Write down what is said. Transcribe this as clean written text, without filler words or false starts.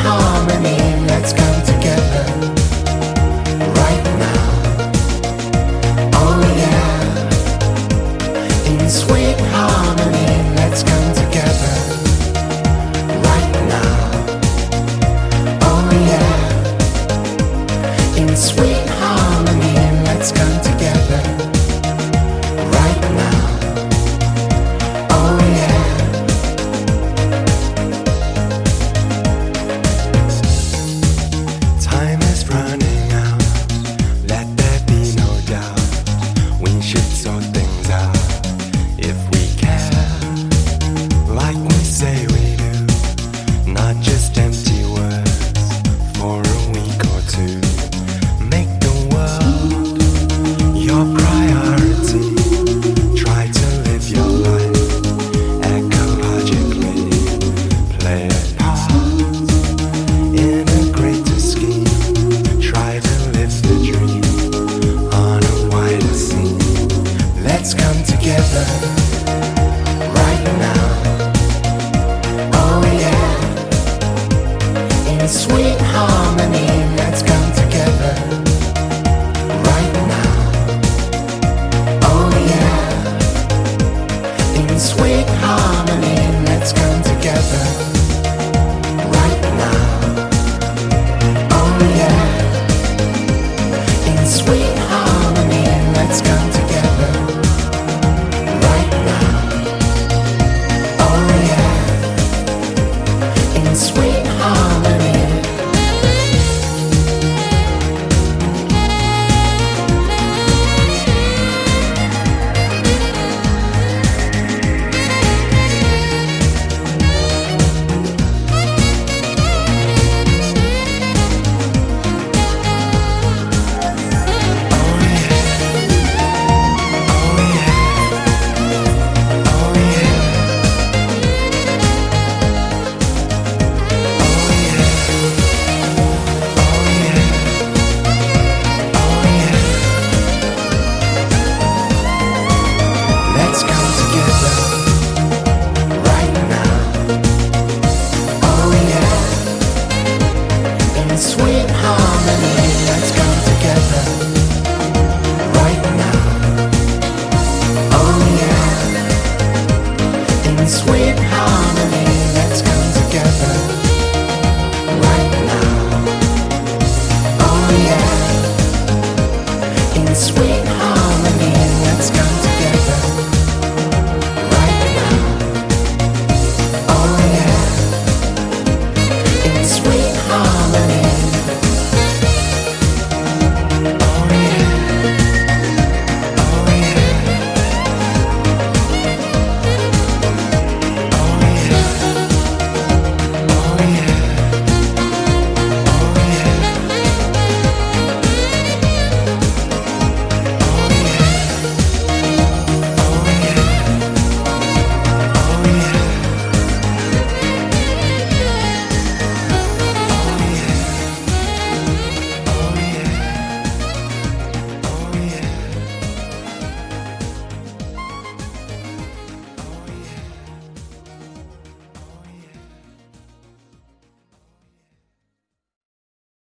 harmony, let's come together right now. Oh yeah, in sweet harmony, let's come together right now. Oh yeah, in sweet harmony, let's come together right now. Oh yeah. Time is running out, let there be no doubt. We should sort things out if we care, like we say we do. Not just empty words for a week or two. Make the world your priority. Try to live your life ecologically. Play a part in a greater scheme. Try to live the dream on a wider scene. Let's come together right now. Oh yeah, in sweet harmony, let's come